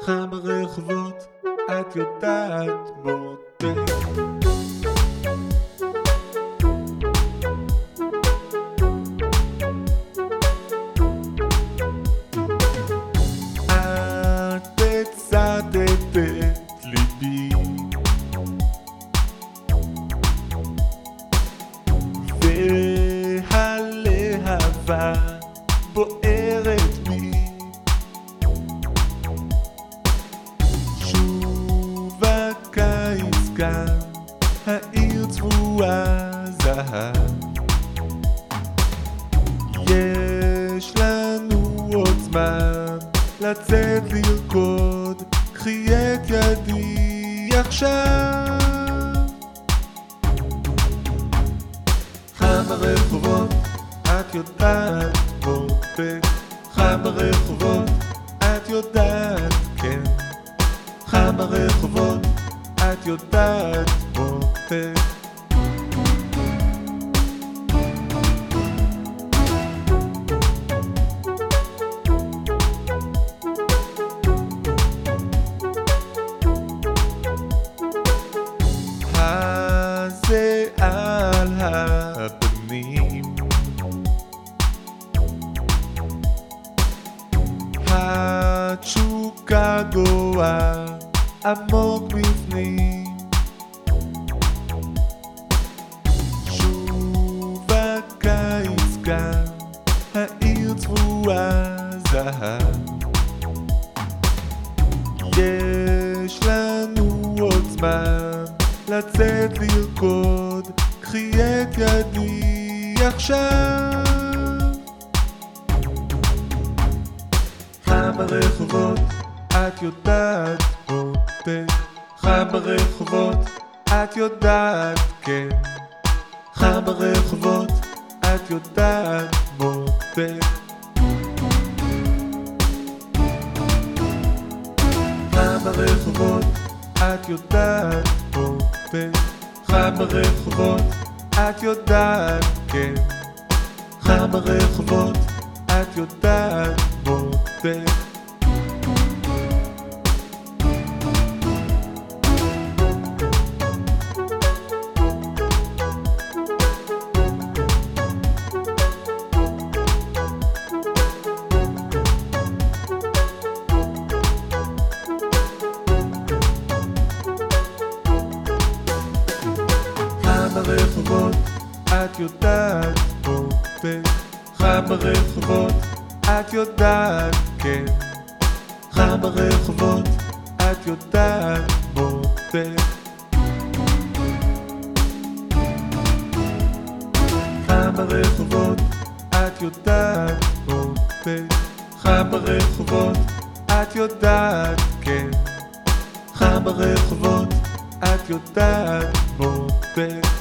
חם ברחובות, את יודעת מותק. את הצדת את ליבי והלהבה בוערת בי. שוב הקיץ כאן, העיר צבועה זהב. יש לנו עוד זמן לצאת לרקוד, קחי את ידי עכשיו. חם ברחובות, את יודעת מותק. חם ברחובות, את יודעת כן. חם ברחובות, את יודעת מותק. הזה על הפנים, התשוקה גואה עמוק בפנים. שוב הקיץ כאן, העיר צבועה זהב. יש לנו עוד זמן לצאת לרקוד, קחי את ידי עכשיו. חם ברחובות, את יודעת מותק. חם ברחובות, את יודעת כן. חם ברחובות, את יודעת מותק. חם ברחובות, את יודעת מותק. חם ברחובות, את יודעת כן. חם ברחובות, את יודעת מותק. חם ברחובות, את יודעת מותק. חם ברחובות, את יודעת כן. חם ברחובות, את יודעת מותק. חם ברחובות, את יודעת מותק. חם ברחובות, את יודעת כן. חם ברחובות, את יודעת מותק.